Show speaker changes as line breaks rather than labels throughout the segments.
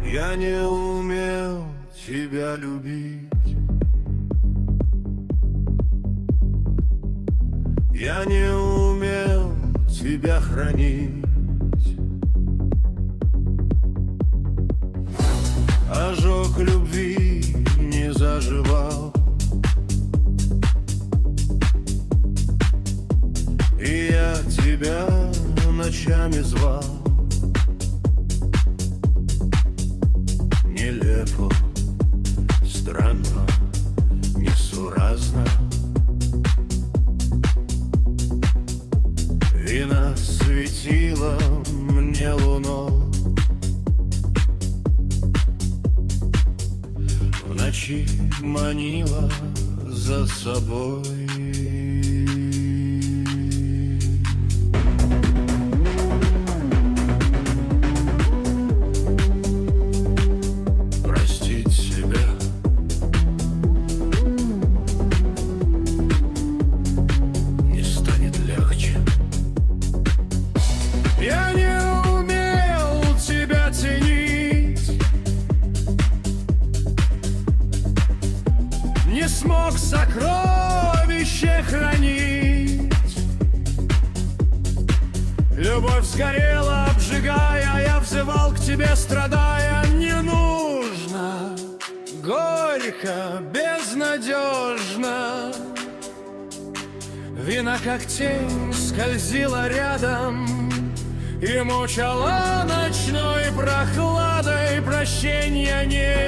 Я не умел тебя любить, я не умел тебя хранить. Ожог любви не заживал, и я тебя ночами звал. Нелепо, странно, несуразно. Вина светила мне луной, в ночи манила за собой. Я не умел тебя ценить, не смог сокровище хранить. Любовь сгорела, обжигая, я взывал к тебе, страдая. Не нужно, горько, безнадежно. Вина, как тень, скользила рядом и мучала ночной прохладой, прощения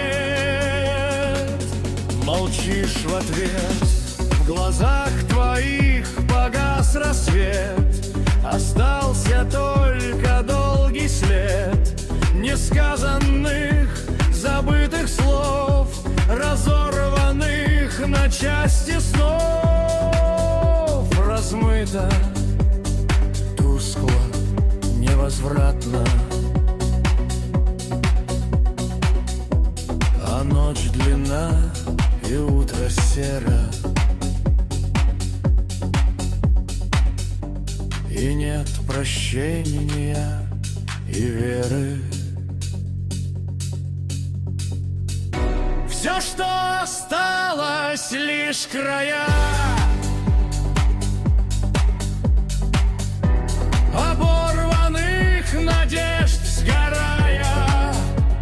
нет. Молчишь в ответ, в глазах твоих погас рассвет. Остался только долгий след несказанных, забытых слов, разорванных на части снов. Размыто, тускло, невозвратно, а ночь длинна и утро серо, и нет прощения и веры. Все, что осталось, лишь края оборванных надежд, сгорая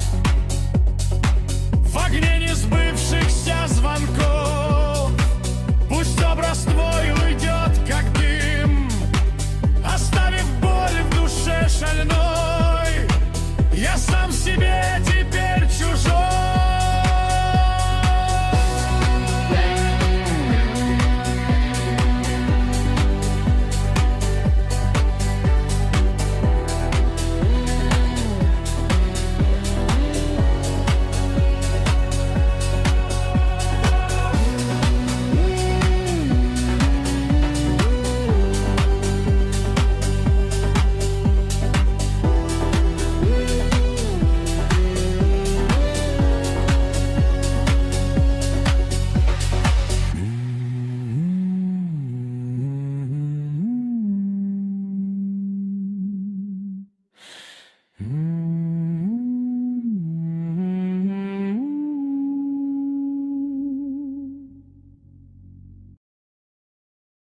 в огне несбывшихся звонков. Пусть образ твой уйдет, как дым, оставив боль в душе шальной. Я сам себе теперь чужой.